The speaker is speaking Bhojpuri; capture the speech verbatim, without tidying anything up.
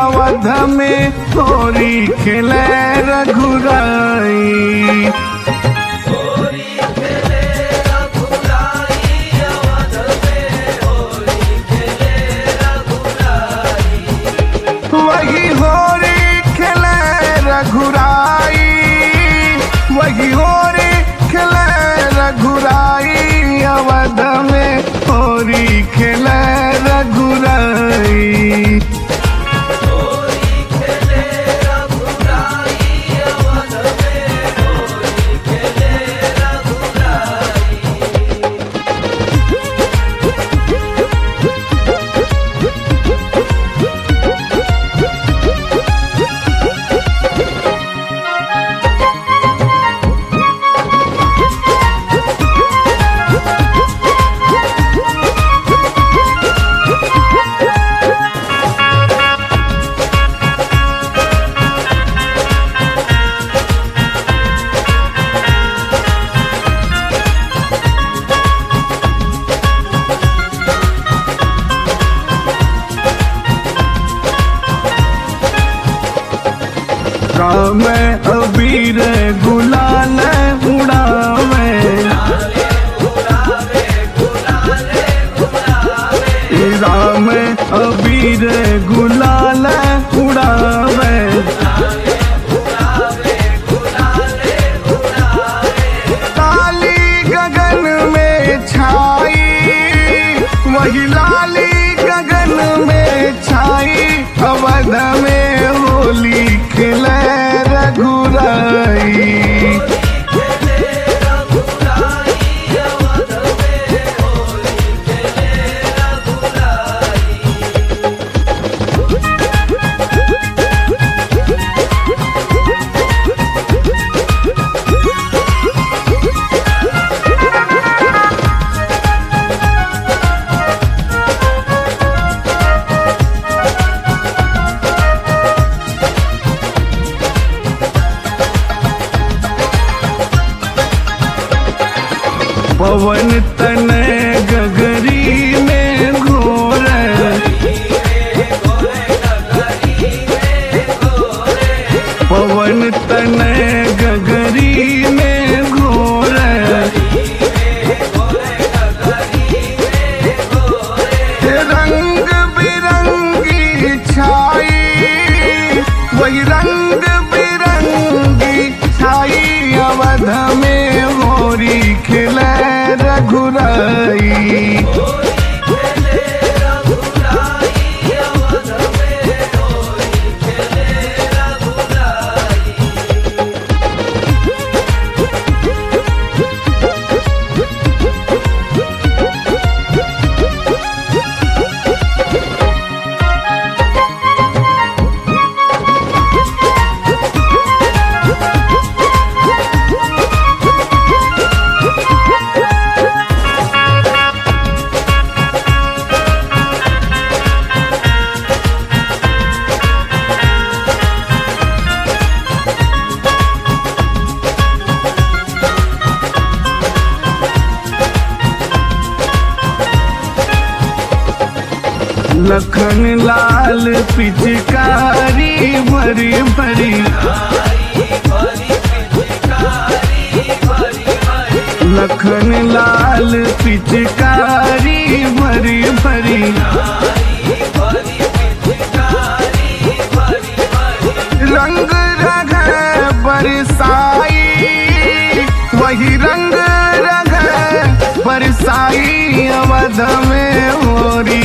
अवध में होरी खेले रघुराई। वही होरी खेले रघुराई, वही होरी खेले रघुराई, अवध में होरी खेले रघुराई। राम अबीर गुलाल उड़ावे, राम अबीर गुलाल उड़ावे, काली गगन में छाई, वही लाली गगन में छाई, अवध में होली खेले रघुराई। पवन तन गगरी में घोर, पवन तन गगरी में घोर, रंग बिरंगी छाई, वही रंग बिरंगी छाई, अवध में होरी खेले रघुराई। लखन लाल पिचकारी भरी भरी, लखन लाल पिचकारी भरी भरी, रंग रंग बरसाई, वही रंग रंग बरसाई, अवध में होरी